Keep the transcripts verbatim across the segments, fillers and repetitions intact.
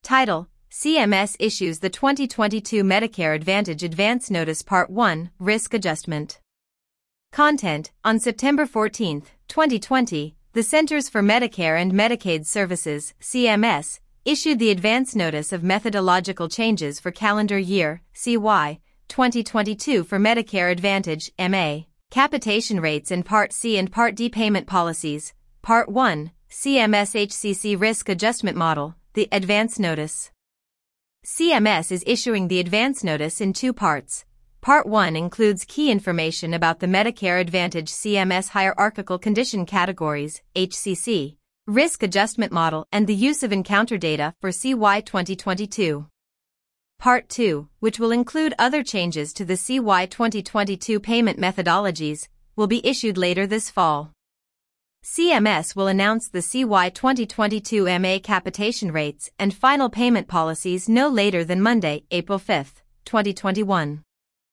Title: C M S issues the twenty twenty-two Medicare Advantage Advance Notice Part one, Risk Adjustment. Content: On September fourteenth, twenty twenty, the Centers for Medicare and Medicaid Services, C M S, issued the Advance Notice of Methodological Changes for Calendar Year, C Y, twenty twenty-two for Medicare Advantage, M A, capitation rates in Part C and Part D payment policies. Part one, C M S H C C Risk Adjustment Model, the Advance Notice. C M S is issuing the Advance Notice in two parts. Part one includes key information about the Medicare Advantage C M S Hierarchical Condition Categories, H C C, Risk Adjustment Model and the use of encounter data for C Y twenty twenty-two. Part two, which will include other changes to the C Y twenty twenty-two payment methodologies, will be issued later this fall. C M S will announce the C Y twenty twenty-two M A capitation rates and final payment policies no later than Monday, April fifth, twenty twenty-one.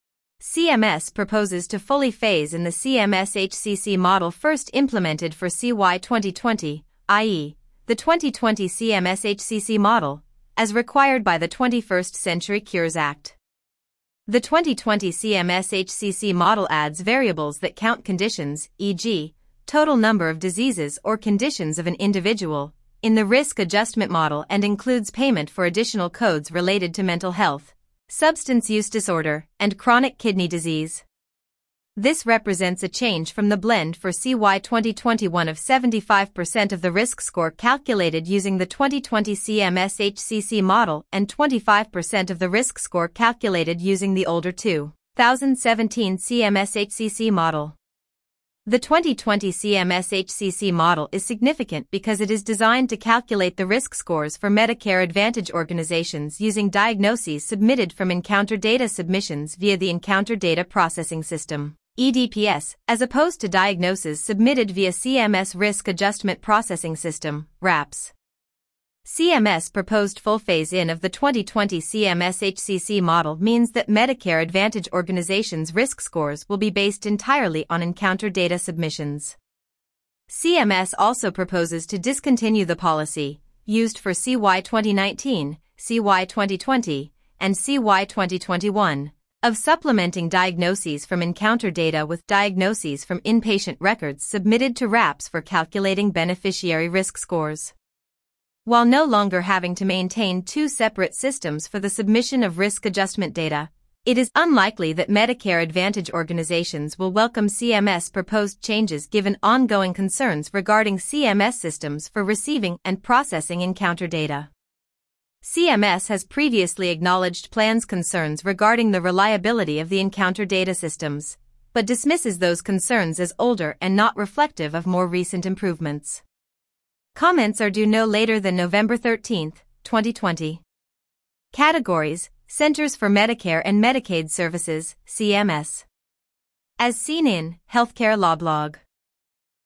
C M S proposes to fully phase in the C M S H C C model first implemented for C Y twenty twenty, that is, the twenty twenty C M S H C C model, as required by the twenty-first Century Cures Act. The twenty twenty C M S H C C model adds variables that count conditions, for example, total number of diseases or conditions of an individual, in the risk adjustment model and includes payment for additional codes related to mental health, substance use disorder, and chronic kidney disease. This represents a change from the blend for C Y twenty twenty-one of seventy-five percent of the risk score calculated using the twenty twenty C M S H C C model and twenty-five percent of the risk score calculated using the older two thousand seventeen C M S H C C model. The twenty twenty C M S H C C model is significant because it is designed to calculate the risk scores for Medicare Advantage organizations using diagnoses submitted from encounter data submissions via the Encounter Data Processing System, E D P S, as opposed to diagnoses submitted via C M S Risk Adjustment Processing System, RAPS. C M S proposed full phase-in of the twenty twenty C M S H C C model means that Medicare Advantage organizations' risk scores will be based entirely on encounter data submissions. C M S also proposes to discontinue the policy, used for C Y twenty nineteen, C Y twenty twenty, and C Y twenty twenty-one, of supplementing diagnoses from encounter data with diagnoses from inpatient records submitted to RAPS for calculating beneficiary risk scores. While no longer having to maintain two separate systems for the submission of risk adjustment data, it is unlikely that Medicare Advantage organizations will welcome C M S proposed changes given ongoing concerns regarding C M S systems for receiving and processing encounter data. C M S has previously acknowledged plans' concerns regarding the reliability of the encounter data systems, but dismisses those concerns as older and not reflective of more recent improvements. Comments are due no later than November thirteenth, twenty twenty. Categories: Centers for Medicare and Medicaid Services, C M S. As seen in Healthcare Law Blog.